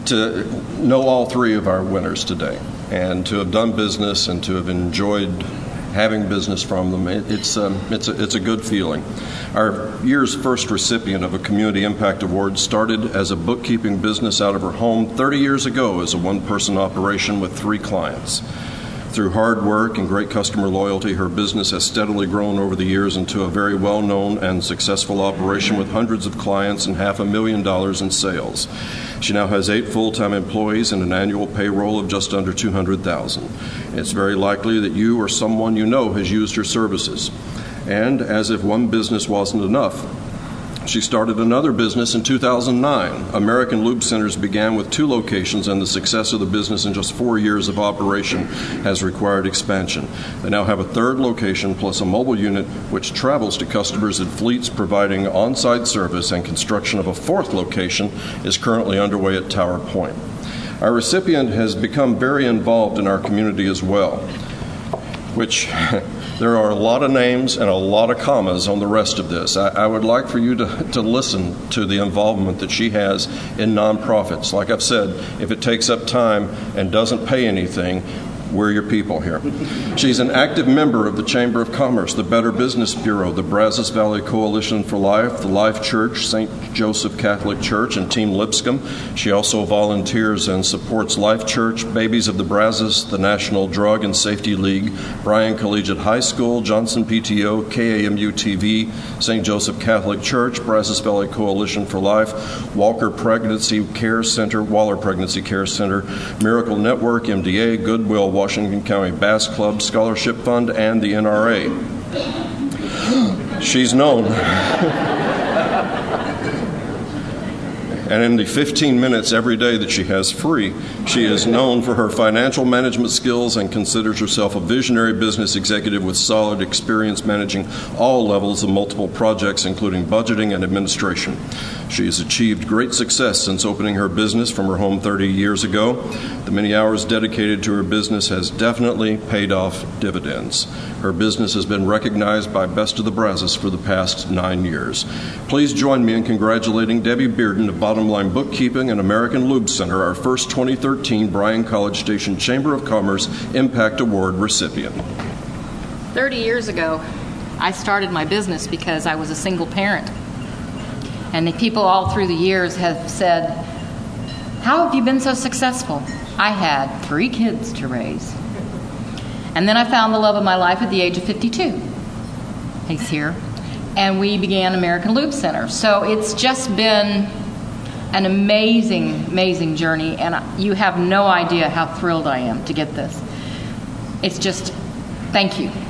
to know all three of our winners today and to have done business and to have enjoyed having business from them. It's a good feeling. Our year's first recipient of a Community Impact Award started as a bookkeeping business out of her home 30 years ago as a one-person operation with 3 clients. Through hard work and great customer loyalty, her business has steadily grown over the years into a very well-known and successful operation with hundreds of clients and $500,000 in sales. She now has 8 full-time employees and an annual payroll of just under $200,000. It's very likely that you or someone you know has used her services. And as if one business wasn't enough, she started another business in 2009. American Lube Centers began with 2 locations, and the success of the business in just 4 years of operation has required expansion. They now have a 3rd location plus a mobile unit which travels to customers in fleets, providing on-site service, and construction of a 4th location is currently underway at Tower Point. Our recipient has become very involved in our community as well, which there are a lot of names and a lot of commas on the rest of this. I would like for you to listen to the involvement that she has in nonprofits. Like I've said, if it takes up time and doesn't pay anything, we're your people here. She's an active member of the Chamber of Commerce, the Better Business Bureau, the Brazos Valley Coalition for Life, the Life Church, St. Joseph Catholic Church, and Team Lipscomb. She also volunteers and supports Life Church, Babies of the Brazos, the National Drug and Safety League, Bryan Collegiate High School, Johnson PTO, KAMU TV, St. Joseph Catholic Church, Brazos Valley Coalition for Life, Waller Pregnancy Care Center, Miracle Network, MDA, Goodwill, Washington County Bass Club, Scholarship Fund, and the NRA. She's known. And in the 15 minutes every day that she has free, she is known for her financial management skills and considers herself a visionary business executive with solid experience managing all levels of multiple projects, including budgeting and administration. She has achieved great success since opening her business from her home 30 years ago. The many hours dedicated to her business has definitely paid off dividends. Her business has been recognized by Best of the Brazos for the past 9 years. Please join me in congratulating Debbie Bearden of Bottom Line Bookkeeping and American Lube Center, our first 2013 Bryan College Station Chamber of Commerce Impact Award recipient. 30 years ago, I started my business because I was a single parent. And the people all through the years have said, "How have you been so successful?" I had 3 kids to raise. And then I found the love of my life at the age of 52. He's here. And we began American Lube Center. So it's just been an amazing, amazing journey. And you have no idea how thrilled I am to get this. It's just, thank you.